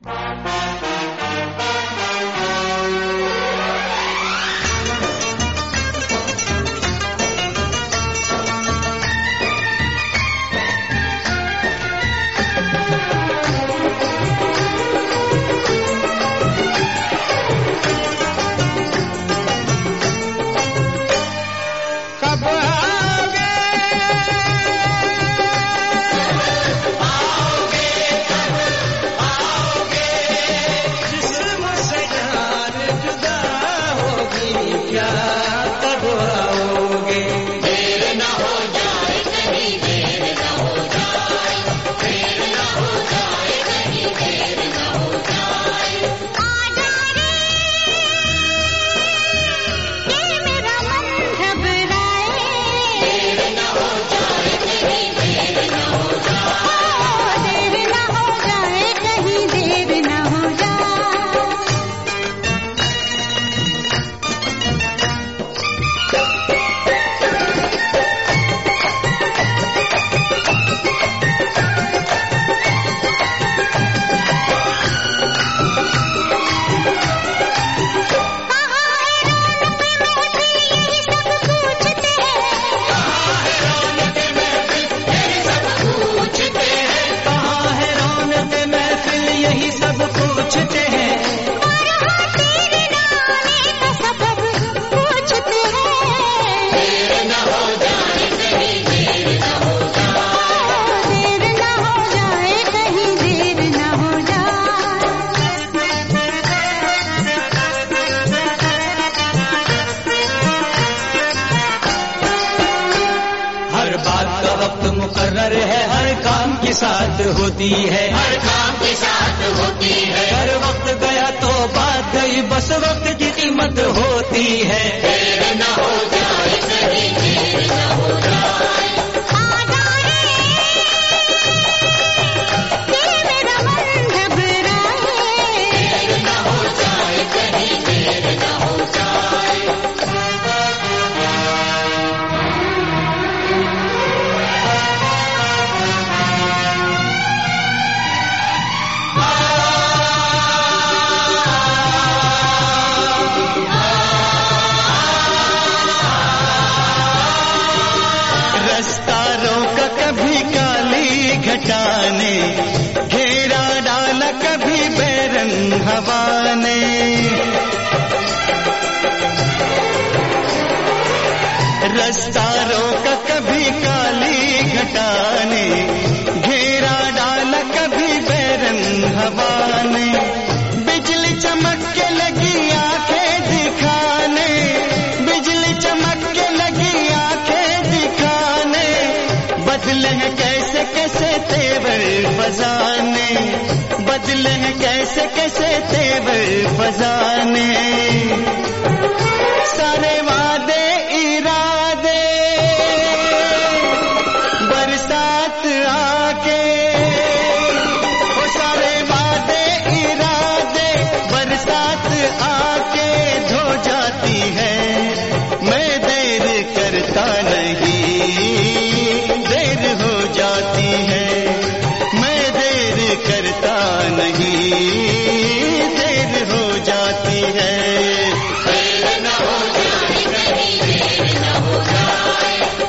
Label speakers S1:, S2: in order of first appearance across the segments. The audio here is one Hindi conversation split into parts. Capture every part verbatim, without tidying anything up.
S1: साथ होती है,
S2: हर काम के साथ होती है।
S1: हर वक्त गया तो बात गई, बस वक्त की कीमत होती है।
S2: देर न हो जाए कहीं, देर न हो जाए।
S1: घटाने घेरा डाला कभी बैरंग हवा ने, रास्ता रोका कभी काली घटाने, घेरा डाला कभी बैरंग हवा ने। बिजली चमक के लगी आंखें दिखाने, बिजली चमक के लगी आंखें दिखाने, बदले हैं कैसे कैसे तेवर फजाने, बदले हैं कैसे कैसे तेवर फजाने। सारे वादे इरादे बरसात आके, वो सारे वादे इरादे बरसात आके धो जाती है। मैं देर करता नहीं, देर हो जाती है। मैं देर करता नहीं, देर हो जाती है।
S2: देर न हो जाए कहीं, देर न हो जाए।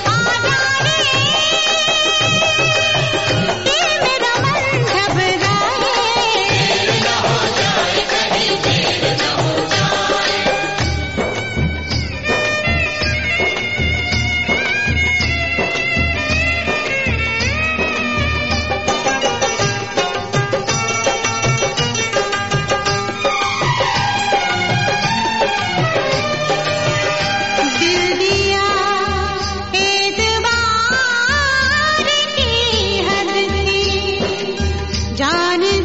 S3: मेरा मन घबराए,
S2: देर न हो जाए कहीं, देर न हो जाए।
S3: दिल दिया एतबार की हद थी, जान